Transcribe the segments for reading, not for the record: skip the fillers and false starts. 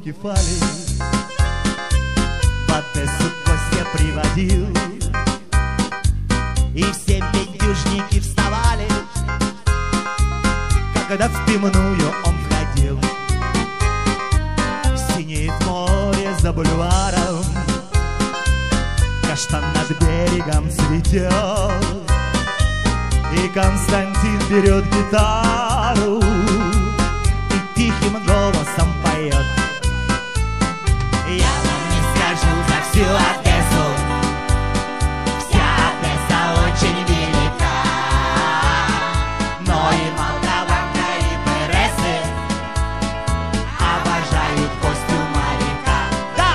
Кефали в Одессу Костя приводил, и все бендюжники вставали, когда в пивную он входил. Синеет море за бульваром, каштан над берегом цветет, и Константин берет гитару и тихим голосом поет. Я вам не скажу за всю Одессу, вся Одесса очень велика, но и молдаванка, и Бересы обожают Костю моряка. Да!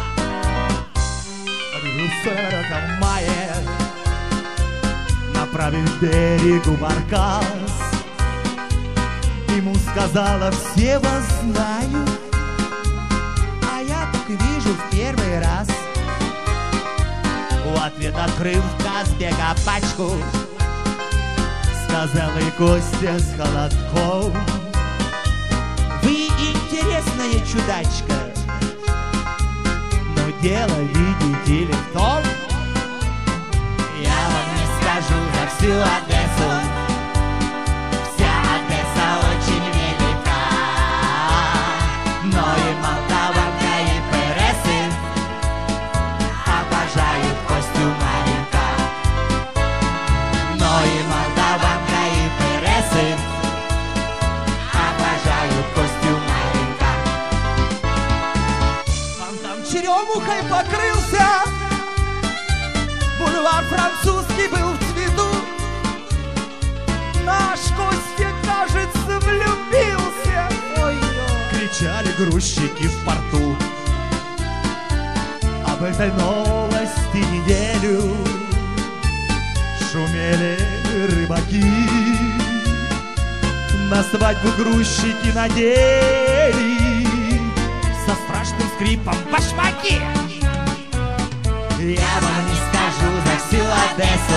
Русера мае направив к берегу баркас, ему сказала: все вас знают, а я так вижу в первый раз. В ответ, открыв в Казбе пачку, сказала и Костя с холодком: вы интересная чудачка, но дело, видите ли, в том, я вам не скажу за всю Одессу, вся Одесса очень велика, но и молдаванка, и Бересы обожают Костю моряка. Но и молдаванка, и Бересы обожают Костю моряка. Фонтан черемухой покрылся, бульвар французский был в цвету. Наш Костя, кажется, влюбился. Ой-ой. Кричали грузчики в порту об этой новости неделю. Шумели рыбаки, на свадьбу грузчики надели со страшным скрипом башмаки. Я вам не скажу за всю Одессу,